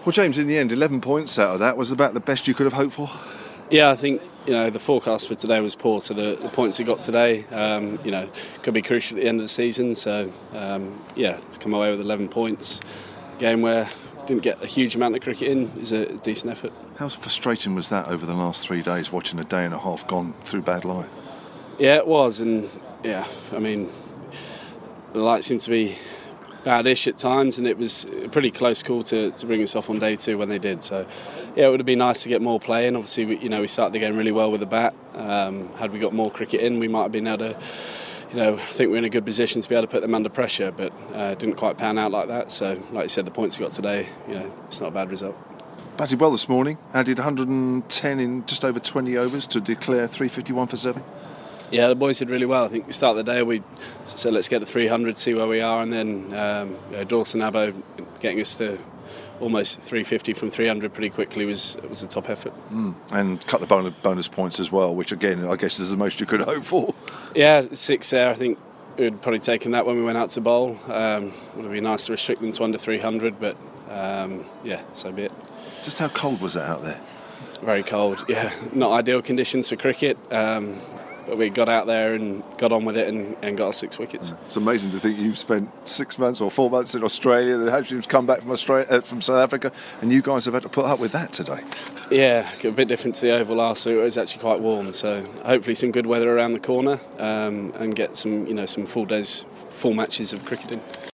Well, James, in the end, 11 points out of that was about the best you could have hoped for. Yeah, I think the forecast for today was poor, so the points we got today, could be crucial at the end of the season. So, to come away with 11 points, game where didn't get a huge amount of cricket in, is a decent effort. How frustrating was that over the last 3 days, watching a day and a half gone through bad light? Yeah, it was, and the light seemed to be bad-ish at times, and it was a pretty close call to bring us off on day 2 when they did. So, it would have been nice to get more play in. Obviously, we started the game really well with the bat. Had we got more cricket in, we might have been able to, I think we're in a good position to be able to put them under pressure, but it didn't quite pan out like that. So, like you said, the points we got today, it's not a bad result. Batted well this morning, added 110 in just over 20 overs to declare 351 for 7. Yeah, the boys did really well. I think at the start of the day we said let's get to 300, see where we are, and then Dawson Abbo getting us to almost 350 from 300 pretty quickly was a top effort. And cut the bonus points as well, which again I guess is the most you could hope for. Yeah, 6 there. I think we'd probably taken that when we went out to bowl. Would have been nice to restrict them to under 300, but so be it. Just how cold was it out there? Very cold, yeah. Not ideal conditions for cricket. But we got out there and got on with it and got our 6 wickets. It's amazing to think you've spent 6 months or 4 months in Australia, the Hashim's come back from South Africa, and you guys have had to put up with that today. Yeah, a bit different to the Oval last week. It was actually quite warm, so hopefully some good weather around the corner and get some full matches of cricketing.